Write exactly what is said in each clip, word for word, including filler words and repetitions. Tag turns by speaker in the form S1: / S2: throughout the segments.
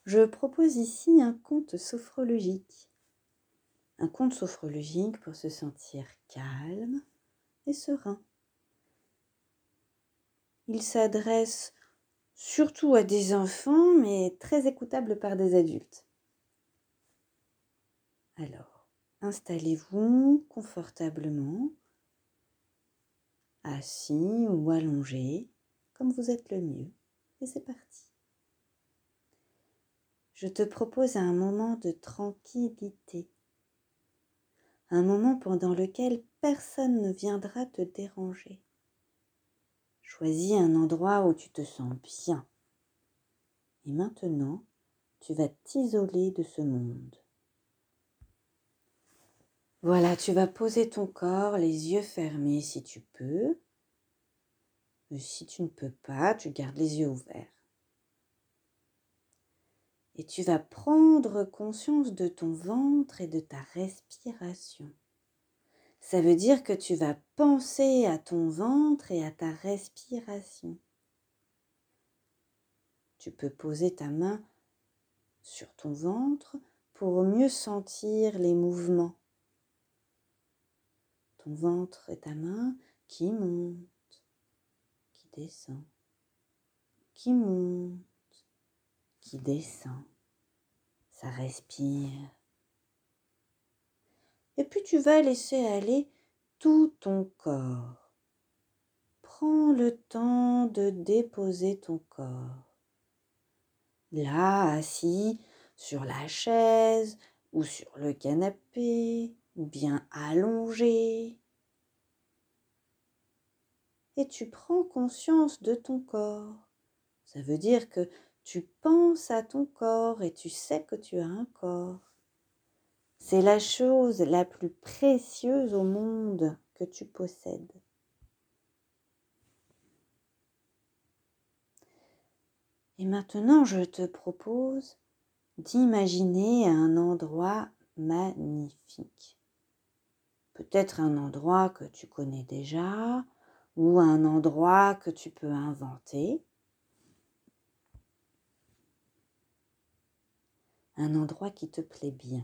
S1: je propose ici un conte sophrologique. Un conte sophrologique pour se sentir calme et serein. Il s'adresse surtout à des enfants, mais très écoutable par des adultes. Alors, installez-vous confortablement, assis ou allongé, comme vous êtes le mieux, et c'est parti. Je te propose un moment de tranquillité, un moment pendant lequel personne ne viendra te déranger. Choisis un endroit où tu te sens bien. Et maintenant, tu vas t'isoler de ce monde. Voilà, tu vas poser ton corps, les yeux fermés si tu peux. Mais si tu ne peux pas, tu gardes les yeux ouverts. Et tu vas prendre conscience de ton ventre et de ta respiration. Ça veut dire que tu vas penser à ton ventre et à ta respiration. Tu peux poser ta main sur ton ventre pour mieux sentir les mouvements. Ton ventre et ta main qui montent, qui descend, qui monte, qui descend. Ça respire. Et puis tu vas laisser aller tout ton corps. Prends le temps de déposer ton corps. Là, assis sur la chaise ou sur le canapé, ou bien allongé. Et tu prends conscience de ton corps. Ça veut dire que tu penses à ton corps et tu sais que tu as un corps. C'est la chose la plus précieuse au monde que tu possèdes. Et maintenant, je te propose d'imaginer un endroit magnifique. Peut-être un endroit que tu connais déjà ou un endroit que tu peux inventer. Un endroit qui te plaît bien.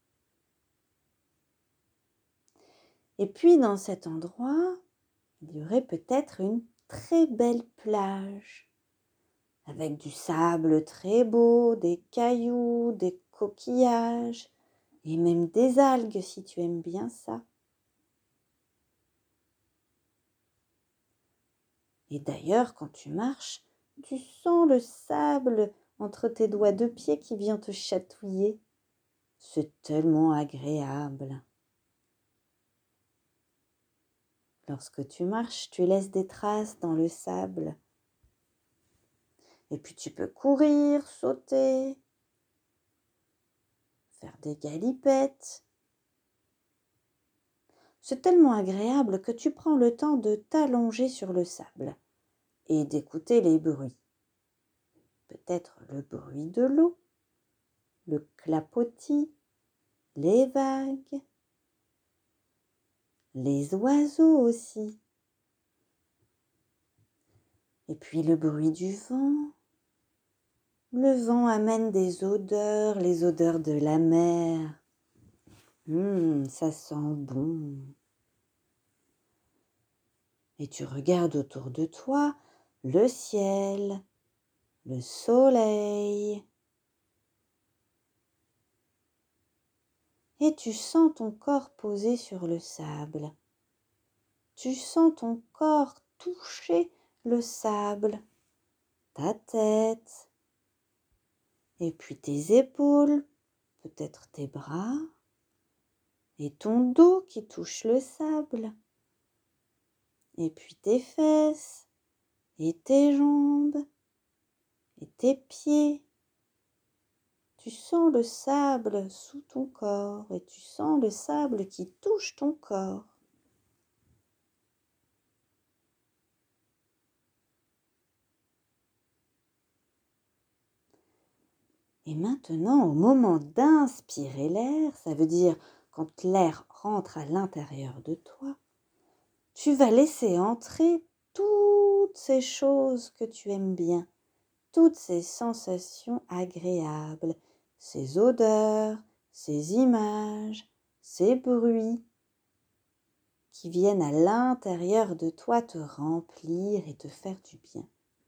S1: Et puis dans cet endroit, il y aurait peut-être une très belle plage avec du sable très beau, des cailloux, des coquillages et même des algues si tu aimes bien ça. Et d'ailleurs, quand tu marches, tu sens le sable entre tes doigts de pied qui vient te chatouiller. C'est tellement agréable. Lorsque tu marches, tu laisses des traces dans le sable. Et puis tu peux courir, sauter, faire des galipettes. C'est tellement agréable que tu prends le temps de t'allonger sur le sable et d'écouter les bruits. Peut-être le bruit de l'eau, le clapotis, les vagues, les oiseaux aussi. Et puis le bruit du vent. Le vent amène des odeurs, les odeurs de la mer. Hum, ça sent bon. Et tu regardes autour de toi le ciel, le soleil. Et tu sens ton corps posé sur le sable. Tu sens ton corps toucher le sable, ta tête, et puis tes épaules, peut-être tes bras, et ton dos qui touche le sable, et puis tes fesses, et tes jambes, et tes pieds. Tu sens le sable sous ton corps, et tu sens le sable qui touche ton corps. Et maintenant, au moment d'inspirer l'air, ça veut dire quand l'air rentre à l'intérieur de toi, tu vas laisser entrer toutes ces choses que tu aimes bien. toutes ces sensations agréables, ces odeurs, ces images, ces bruits qui viennent à l'intérieur de toi te remplir et te faire du bien.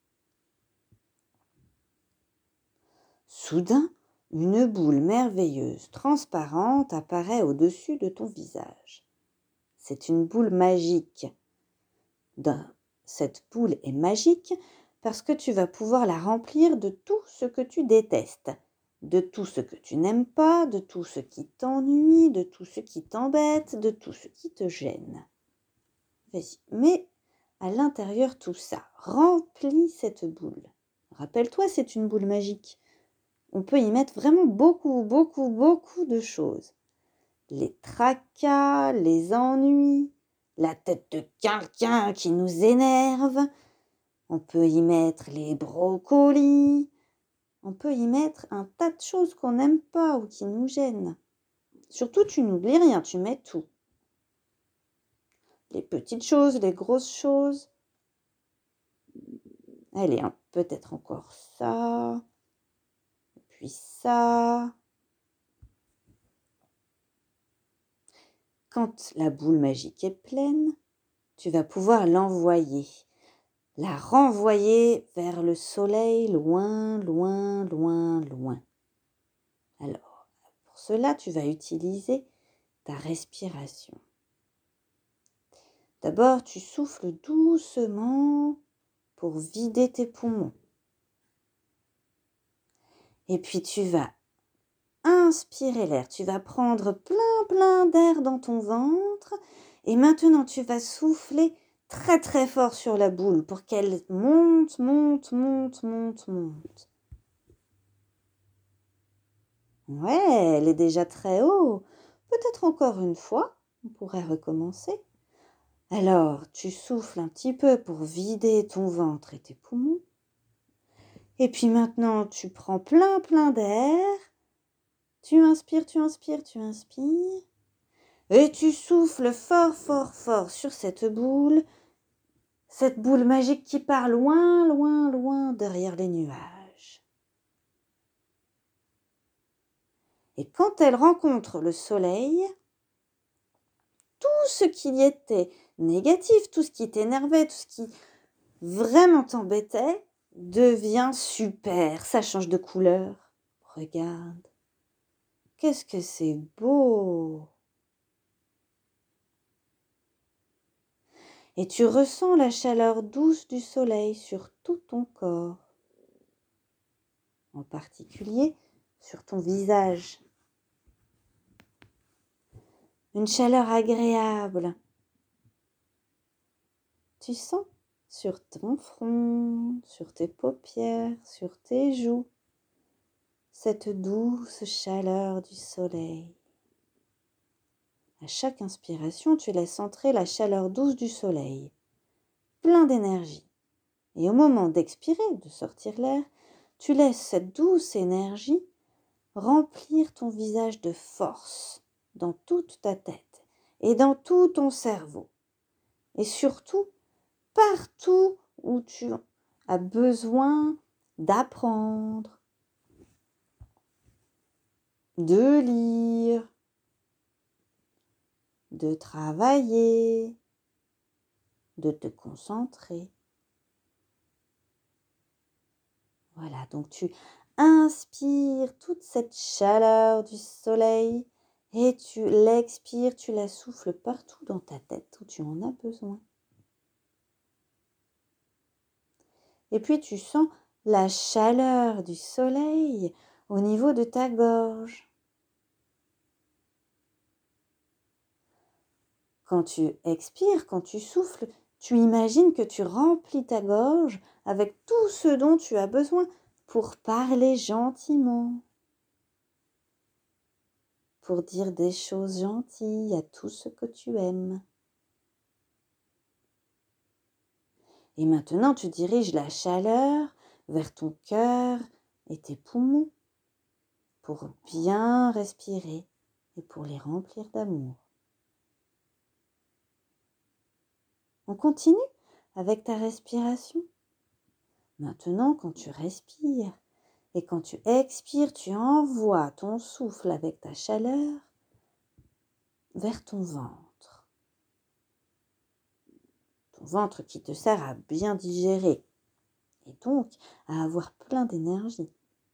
S1: Soudain, une boule merveilleuse, transparente, apparaît au-dessus de ton visage. C'est une boule magique. Dans cette boule est magique parce que tu vas pouvoir la remplir de tout ce que tu détestes, de tout ce que tu n'aimes pas, de tout ce qui t'ennuie, de tout ce qui t'embête, de tout ce qui te gêne. Vas-y, mets à l'intérieur tout ça, remplis cette boule. Rappelle-toi, c'est une boule magique. On peut y mettre vraiment beaucoup, beaucoup, beaucoup de choses. Les tracas, les ennuis, la tête de quelqu'un qui nous énerve. On peut y mettre les brocolis. On peut y mettre un tas de choses qu'on n'aime pas ou qui nous gênent. Surtout, tu n'oublies rien, tu mets tout. Les petites choses, les grosses choses. Allez, hein, peut-être encore ça. Puis ça. Quand la boule magique est pleine, tu vas pouvoir l'envoyer, la renvoyer vers le soleil loin, loin, loin, loin. Alors, pour cela, tu vas utiliser ta respiration. D'abord, tu souffles doucement pour vider tes poumons. Et puis, tu vas inspirer l'air. Tu vas prendre plein, plein d'air dans ton ventre. Et maintenant, tu vas souffler très, très fort sur la boule pour qu'elle monte, monte, monte, monte, monte. Ouais, elle est déjà très haut. Peut-être encore une fois, on pourrait recommencer. Alors, tu souffles un petit peu pour vider ton ventre et tes poumons. Et puis maintenant, tu prends plein, plein d'air. Tu inspires, tu inspires, tu inspires. Et tu souffles fort, fort, fort sur cette boule. Cette boule magique qui part loin, loin, loin derrière les nuages. Et quand elle rencontre le soleil, tout ce qui y était négatif, tout ce qui t'énervait, tout ce qui vraiment t'embêtait, devient super. Ça change de couleur. Regarde. Qu'est-ce que c'est beau! Et tu ressens la chaleur douce du soleil sur tout ton corps, en particulier sur ton visage. Une chaleur agréable. Tu sens sur ton front, sur tes paupières, sur tes joues, cette douce chaleur du soleil. À chaque inspiration, tu laisses entrer la chaleur douce du soleil, plein d'énergie. Et au moment d'expirer, de sortir l'air, tu laisses cette douce énergie remplir ton visage de force dans toute ta tête et dans tout ton cerveau. Et surtout, partout où tu as besoin d'apprendre, de lire, de travailler, de te concentrer. Voilà, donc tu inspires toute cette chaleur du soleil et tu l'expires, tu la souffles partout dans ta tête où tu en as besoin. Et puis tu sens la chaleur du soleil au niveau de ta gorge. Quand tu expires, quand tu souffles, tu imagines que tu remplis ta gorge avec tout ce dont tu as besoin pour parler gentiment, pour dire des choses gentilles à tout ce que tu aimes. Et maintenant, tu diriges la chaleur vers ton cœur et tes poumons pour bien respirer et pour les remplir d'amour. On continue avec ta respiration. Maintenant, quand tu respires et quand tu expires, tu envoies ton souffle avec ta chaleur vers ton ventre. Ton ventre qui te sert à bien digérer et donc à avoir plein d'énergie.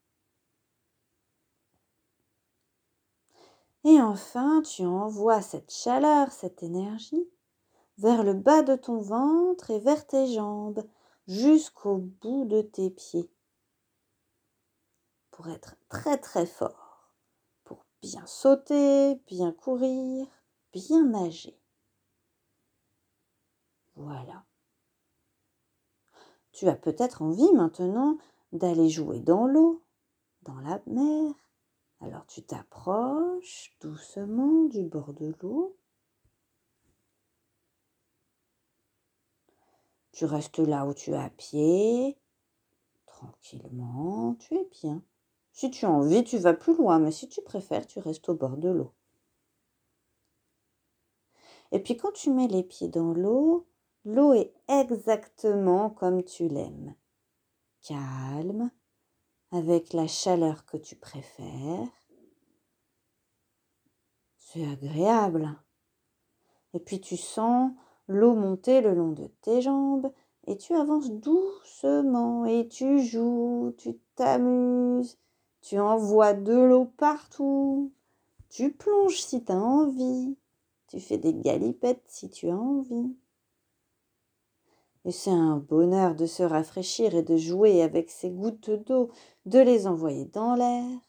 S1: Et enfin, tu envoies cette chaleur, cette énergie vers le bas de ton ventre et vers tes jambes, jusqu'au bout de tes pieds, pour être très très fort, pour bien sauter, bien courir, bien nager. Voilà. Tu as peut-être envie maintenant d'aller jouer dans l'eau, dans la mer. Alors tu t'approches doucement du bord de l'eau. Tu restes là où tu es à pied, tranquillement, tu es bien. Si tu as envie, tu vas plus loin, mais si tu préfères, tu restes au bord de l'eau. Et puis quand tu mets les pieds dans l'eau, l'eau est exactement comme tu l'aimes. Calme, avec la chaleur que tu préfères. C'est agréable. Et puis tu sens l'eau monter le long de tes jambes et tu avances doucement et tu joues, tu t'amuses, tu envoies de l'eau partout, tu plonges si tu as envie, tu fais des galipettes si tu as envie. Et c'est un bonheur de se rafraîchir et de jouer avec ces gouttes d'eau, de les envoyer dans l'air.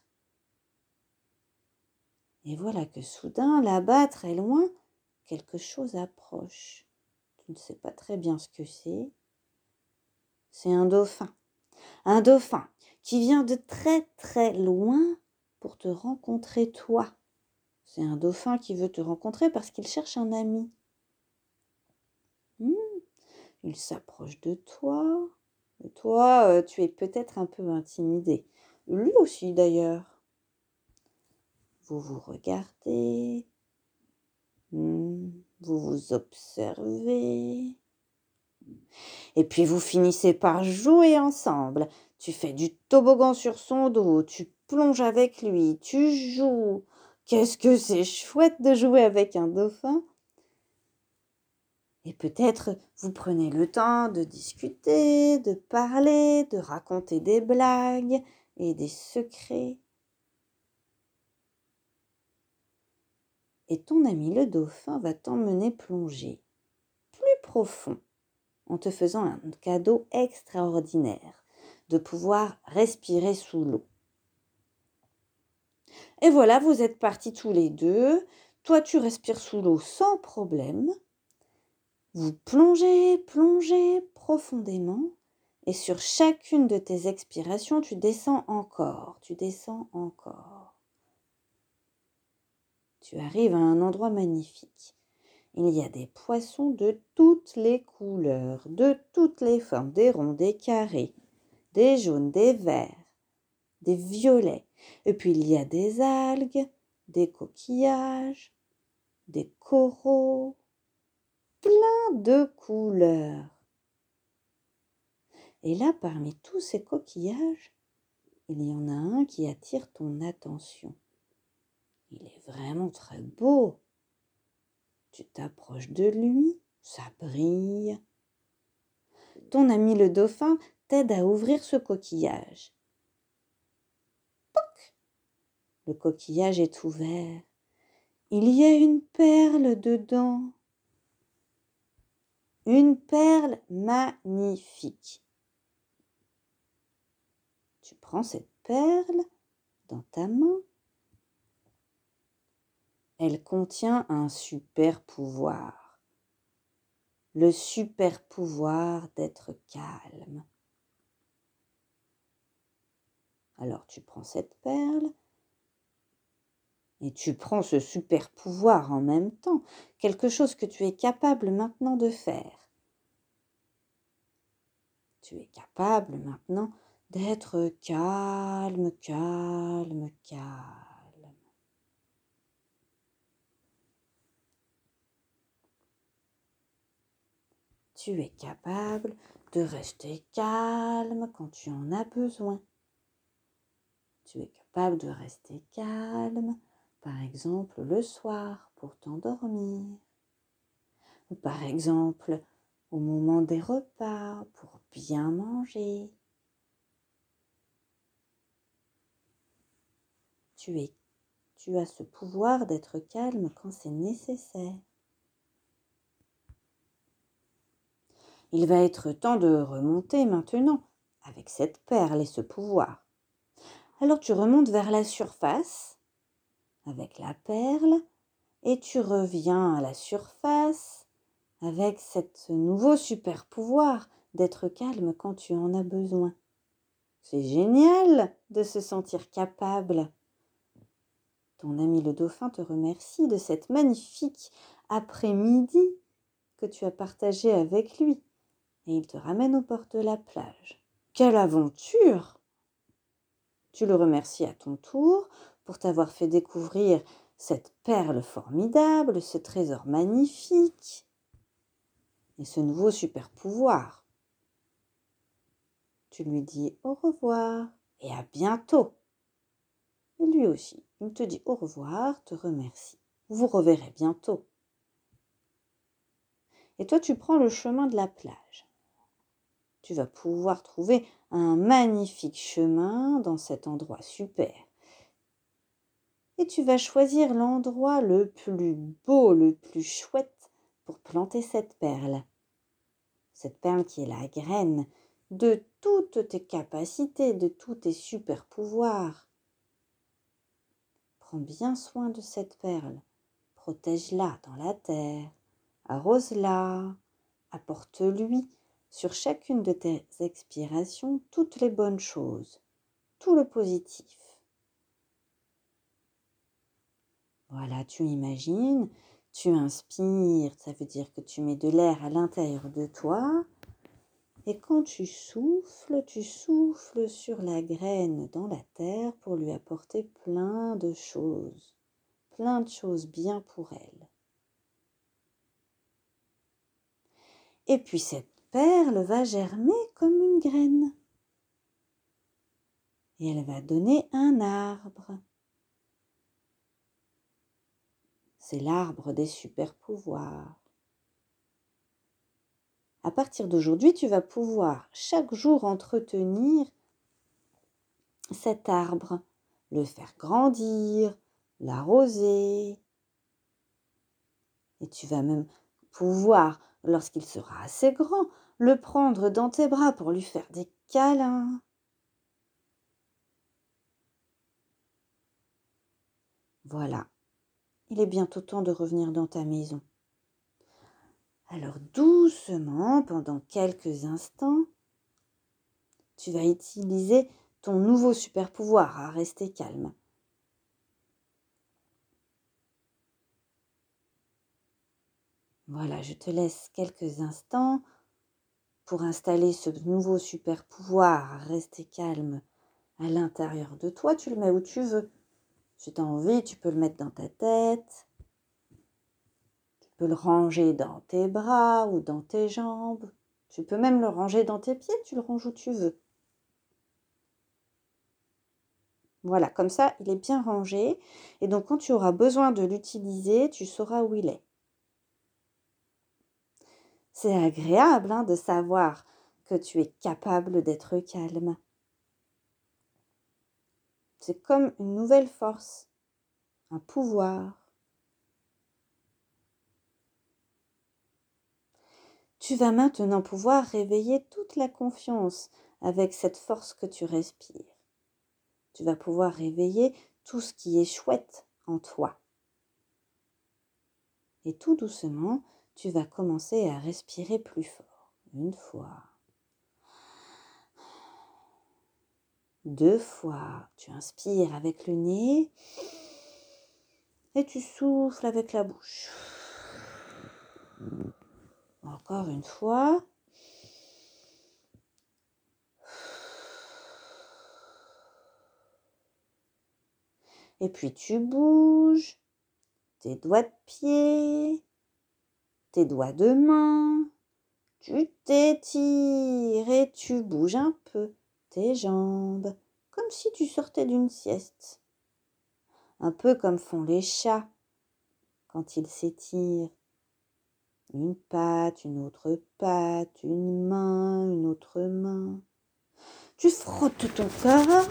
S1: Et voilà que soudain, là-bas, très loin, quelque chose approche. Tu ne sais pas très bien ce que c'est. C'est un dauphin. Un dauphin qui vient de très très loin pour te rencontrer toi. C'est un dauphin qui veut te rencontrer parce qu'il cherche un ami. Hmm, il s'approche de toi. Et toi, euh, tu es peut-être un peu intimidé. Lui aussi d'ailleurs. Vous vous regardez. Hmm, vous vous observez. Et puis vous finissez par jouer ensemble. Tu fais du toboggan sur son dos, tu plonges avec lui, tu joues. Qu'est-ce que c'est chouette de jouer avec un dauphin. Et peut-être vous prenez le temps de discuter, de parler, de raconter des blagues et des secrets. Et ton ami le dauphin va t'emmener plonger plus profond, en te faisant un cadeau extraordinaire, de pouvoir respirer sous l'eau. Et voilà, vous êtes partis tous les deux. Toi, tu respires sous l'eau sans problème. Vous plongez, plongez profondément. Et sur chacune de tes expirations, tu descends encore, tu descends encore. Tu arrives à un endroit magnifique. Il y a des poissons de toutes les couleurs, de toutes les formes, des ronds, des carrés, des jaunes, des verts, des violets. Et puis il y a des algues, des coquillages, des coraux, plein de couleurs. Et là, parmi tous ces coquillages, il y en a un qui attire ton attention. Il est vraiment très beau. Tu t'approches de lui, ça brille. Ton ami le dauphin t'aide à ouvrir ce coquillage. Pouc ! Le coquillage est ouvert. Il y a une perle dedans. Une perle magnifique. Tu prends cette perle dans ta main. Elle contient un super pouvoir. Le super pouvoir d'être calme. Alors tu prends cette perle et tu prends ce super pouvoir en même temps. Quelque chose que tu es capable maintenant de faire. Tu es capable maintenant d'être calme, calme, calme. Tu es capable de rester calme quand tu en as besoin. Tu es capable de rester calme, par exemple le soir pour t'endormir, ou par exemple au moment des repas pour bien manger. Tu es, tu as ce pouvoir d'être calme quand c'est nécessaire. Il va être temps de remonter maintenant avec cette perle et ce pouvoir. Alors tu remontes vers la surface avec la perle et tu reviens à la surface avec ce nouveau super pouvoir d'être calme quand tu en as besoin. C'est génial de se sentir capable. Ton ami le dauphin te remercie de cette magnifique après-midi que tu as partagée avec lui et il te ramène au bord de la plage. Quelle aventure! Tu le remercies à ton tour pour t'avoir fait découvrir cette perle formidable, ce trésor magnifique et ce nouveau super pouvoir. Tu lui dis au revoir et à bientôt. Et lui aussi, il te dit au revoir, te remercie. Vous vous reverrez bientôt. Et toi, tu prends le chemin de la plage. Tu vas pouvoir trouver un magnifique chemin dans cet endroit super. Et tu vas choisir l'endroit le plus beau, le plus chouette pour planter cette perle. Cette perle qui est la graine de toutes tes capacités, de tous tes super pouvoirs. Prends bien soin de cette perle. Protège-la dans la terre. Arrose-la. Apporte-lui sur chacune de tes expirations toutes les bonnes choses, tout le positif. Voilà, tu imagines, tu inspires, ça veut dire que tu mets de l'air à l'intérieur de toi. Et quand tu souffles, tu souffles sur la graine dans la terre pour lui apporter plein de choses, plein de choses bien pour elle. Et puis cette perle va germer comme une graine. Et elle va donner un arbre. C'est l'arbre des super pouvoirs. À partir d'aujourd'hui, tu vas pouvoir chaque jour entretenir cet arbre, le faire grandir, l'arroser. Et tu vas même pouvoir, lorsqu'il sera assez grand, le prendre dans tes bras pour lui faire des câlins. Voilà, il est bientôt temps de revenir dans ta maison. Alors doucement, pendant quelques instants, tu vas utiliser ton nouveau super pouvoir à rester calme. Voilà, je te laisse quelques instants pour installer ce nouveau super pouvoir à rester calme à l'intérieur de toi. Tu le mets où tu veux. Si tu as envie, tu peux le mettre dans ta tête. Tu peux le ranger dans tes bras ou dans tes jambes. Tu peux même le ranger dans tes pieds. Tu le ranges où tu veux. Voilà, comme ça, il est bien rangé. Et donc, quand tu auras besoin de l'utiliser, tu sauras où il est. C'est agréable hein, de savoir que tu es capable d'être calme. C'est comme une nouvelle force, un pouvoir. Tu vas maintenant pouvoir réveiller toute la confiance avec cette force que tu respires. Tu vas pouvoir réveiller tout ce qui est chouette en toi. Et tout doucement, tu vas commencer à respirer plus fort. Une fois. Deux fois. Tu inspires avec le nez et tu souffles avec la bouche. Encore une fois. Et puis tu bouges tes doigts de pied, tes doigts de main, Tu t'étires et tu bouges un peu tes jambes, comme si tu sortais d'une sieste. Un peu comme font les chats quand ils s'étirent. Une patte, une autre patte, une main, une autre main. Tu frottes ton corps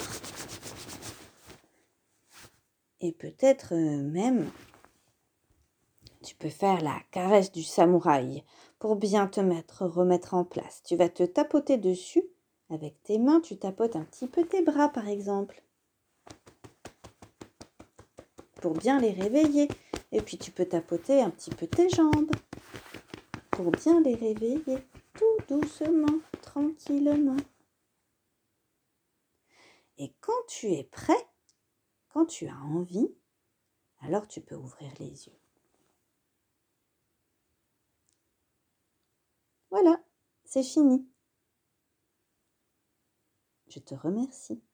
S1: et peut-être même tu peux faire la caresse du samouraï pour bien te mettre, remettre en place. Tu vas te tapoter dessus. Avec tes mains, tu tapotes un petit peu tes bras par exemple. Pour bien les réveiller. Et puis tu peux tapoter un petit peu tes jambes. Pour bien les réveiller. Tout doucement, tranquillement. Et quand tu es prêt, quand tu as envie, alors tu peux ouvrir les yeux. Voilà, c'est fini. Je te remercie.